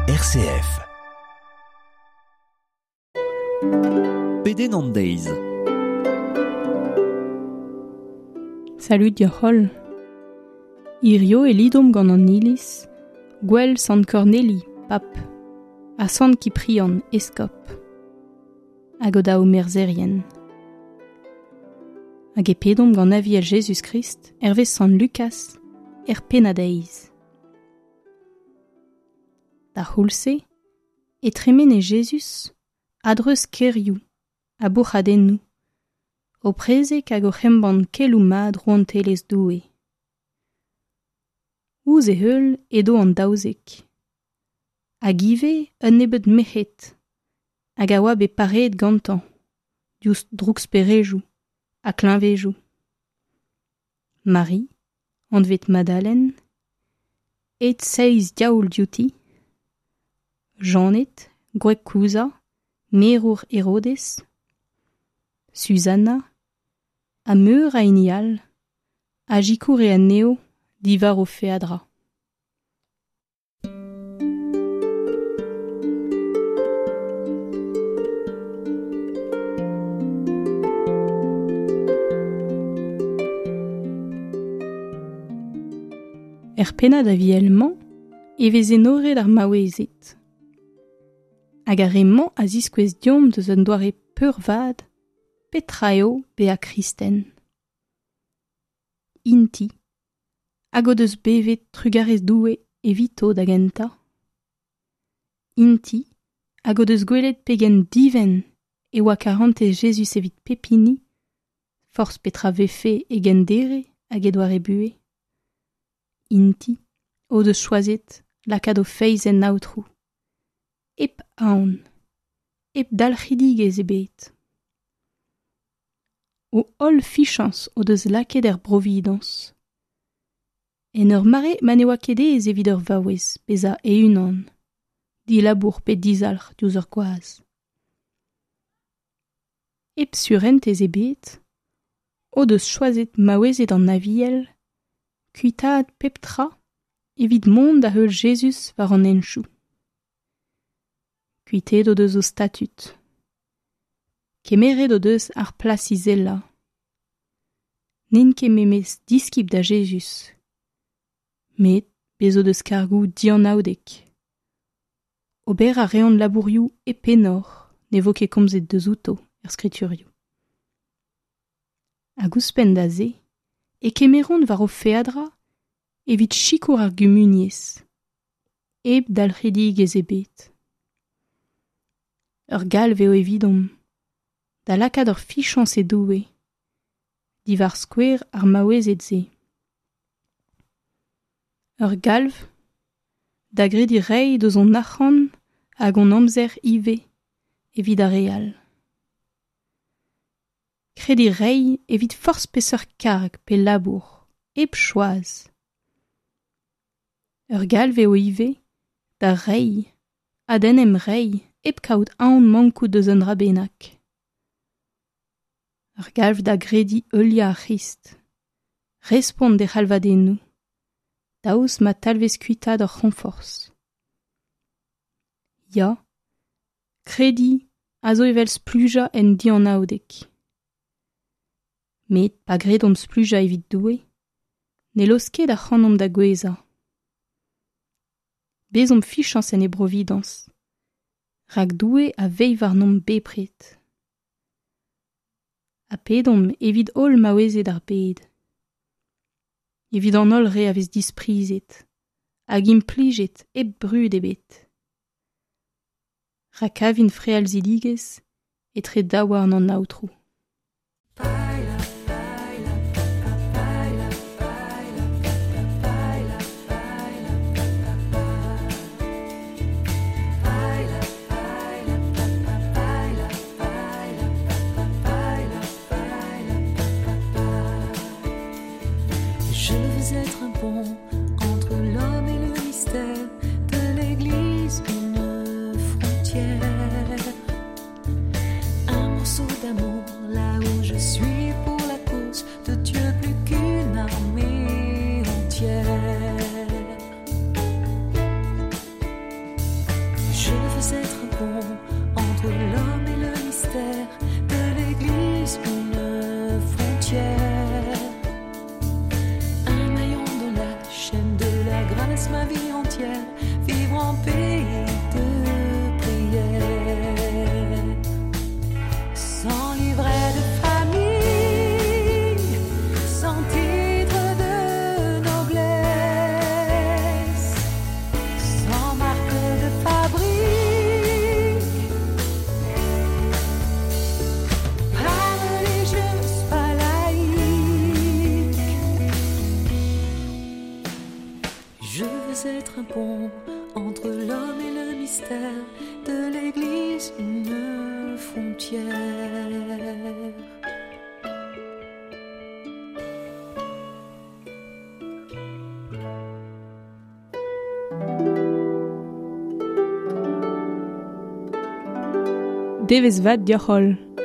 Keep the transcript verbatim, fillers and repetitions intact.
R C F. Peden an deiz. Salut diolch. Irio e lidom gant an iliz, gwell Sant Corneli, pap, a Sant Kiprian, eskop, hag o dao merzerien. Hag e pedom gant aviel Jesus Christ, hervez Sant Lucas, er penadeiz. Da c'houlse, e tremene Jesus, adreus kerioù, a bouchadennou, o prezek hag o c'hemban kelou mad roantelez doue. Ouz e heul edo an daouzek. Hag ive un nebet mechet, hag a oa be paret gantan, dioust drouks perejou, a klinvejou. Marie, an vet Madalen, et seiz diaoul diouti, Janet, gwek kouza, merour Herodes, Susanna, a meur a inial, a jikour e a neo, divar o feadra. Er penad a vielman, e vez enoret ar maouezet. Hag a remman a ziskwez diom deus un doare peur vad, petraeo be a kristen. Inti, hag o deus bevet trugarez doue evito da genta. Inti, hag o deus gwelet pegen diven e oa karante Jesus evit pepini, force petra vefe e gendere hag e doare bue. Inti, o deus choazet lakad o feiz en naoutrou. Ep aon, ep dalchidigez e bet. O hol fichans o deus laket er brovidans. En ur mare maneoa kedez evit ur vaouez, peza e unan, di labour pe dizalc'h diouz ur gwaz. Ep surentez e bet, o deus choazet maouezet an aviel, kuitad pep tra, evit mont da heul Jesus war an enchou. Kuitet o deus o statut. Kemeret o deus ar plas izella. Nen ket memez diskip da Jesus. Met bez o deus kargou dianaoudek. Ober a reont labourioù e penor, ne vo ket komzet deus outo, er skriturioù. Hag ouzpen da ze, e kemeront war o feadra, evit chikour ar gumuniez. Eb dalchidigez e bet. Ur galv eo evidom, da lakad ur fichans e doue, divar skouer ar maouezet ze. Ur galv, da gredi rei deus on ac'han hag on amzer ive, evit a real. Kredi rei evit force peseur karg pe labour, eb choaz. Ur galv eo ive, da rei, adenem rei, eb kaout aon mankout deus un dra bennak. Ur galv da gredi eulia a Christ. Respond de c'halvadennou. Daouz ma talvez kuitad ur renforce. Ya, kredi a zo evel spluja en dianaoudek. Met pa gredom spluja evit doue, ne loz ket da c'hanom da gweza. Bezom fichans en e brovidans. Rak doue a veiv ar nom bepret. A pedom evit hol maouezet ar bed. Evit an hol re a vez disprizet, hag implijet eb brud ebet. Rak avin freal ziligez, etre daouar an naoutrou. Je veux être un pont entre l'homme et le mystère, de l'église une frontière, un morceau d'amour ma vie entière, vivre en pays de prière. Sans livret de famille, sans titre de noblesse, sans marque de fabrique, pas religieuse, pas laïque. Je veux être un pont entre l'homme et le mystère, de l'Église une frontière. Devez vat diolchol.